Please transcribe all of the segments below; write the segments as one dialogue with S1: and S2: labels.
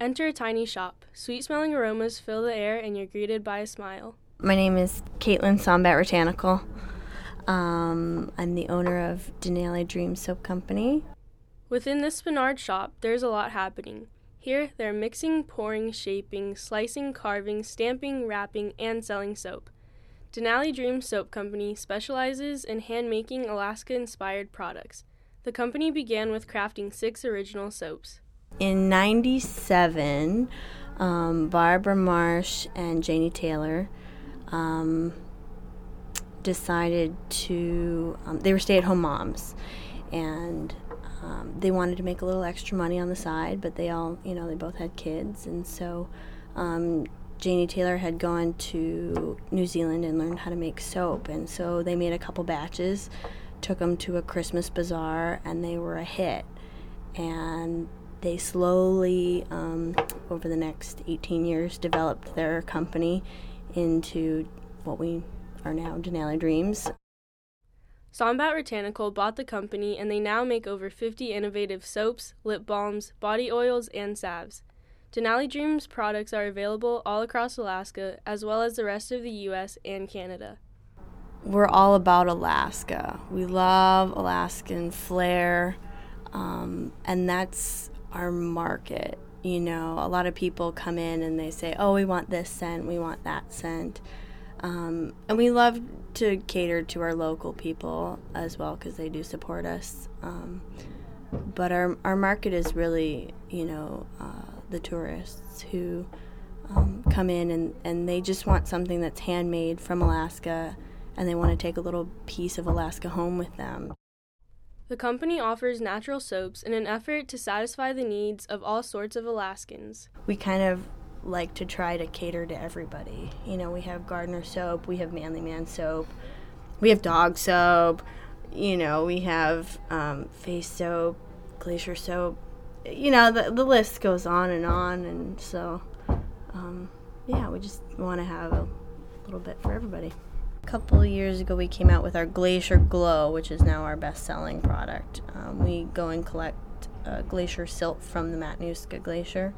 S1: Enter a tiny shop. Sweet-smelling aromas fill the air and you're greeted by a smile.
S2: My name is Caitlin Sombat Botanical. I'm the owner of Denali Dream Soap Company.
S1: Within this Spenard shop, there's a lot happening. Here, they're mixing, pouring, shaping, slicing, carving, stamping, wrapping, and selling soap. Denali Dream Soap Company specializes in hand-making Alaska-inspired products. The company began with crafting 6 original soaps.
S2: In '97, Barbara Marsh and Janie Taylor decided to, they were stay-at-home moms, and they wanted to make a little extra money on the side, but they all, they both had kids, and so Janie Taylor had gone to New Zealand and learned how to make soap, and so they made a couple batches, took them to a Christmas bazaar, and they were a hit. And they slowly, over the next 18 years, developed their company into what we are now, Denali Dreams.
S1: Sombat Botanical bought the company, and they now make over 50 innovative soaps, lip balms, body oils, and salves. Denali Dreams products are available all across Alaska, as well as the rest of the U.S. and Canada.
S2: We're all about Alaska. We love Alaskan flair, and that's our market. A lot of people come in and they say, oh, we want this scent, we want that scent. And we love to cater to our local people as well because they do support us. But our market is really, the tourists who come in and they just want something that's handmade from Alaska, and they want to take a little piece of Alaska home with them.
S1: The company offers natural soaps in an effort to satisfy the needs of all sorts of Alaskans.
S2: We kind of like to try to cater to everybody. We have Gardner soap, we have Manly Man soap, we have dog soap, we have face soap, glacier soap. The list goes on, and so, we just want to have a little bit for everybody. A couple of years ago, we came out with our Glacier Glow, which is now our best-selling product. We go and collect glacier silt from the Matanuska Glacier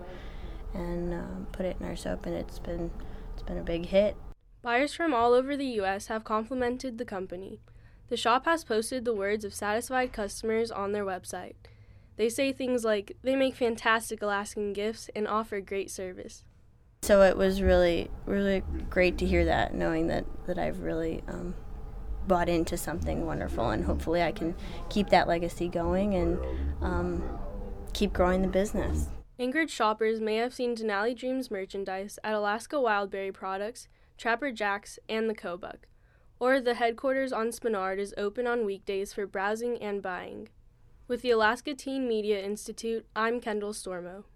S2: and put it in our soap, and it's been a big hit.
S1: Buyers from all over the U.S. have complimented the company. The shop has posted the words of satisfied customers on their website. They say things like, they make fantastic Alaskan gifts and offer great service.
S2: So it was really, really great to hear that, knowing that I've really bought into something wonderful, and hopefully I can keep that legacy going and keep growing the business.
S1: Anchorage shoppers may have seen Denali Dreams merchandise at Alaska Wildberry Products, Trapper Jack's, and the Kobuk, or the headquarters on Spenard is open on weekdays for browsing and buying. With the Alaska Teen Media Institute, I'm Kendall Stormo.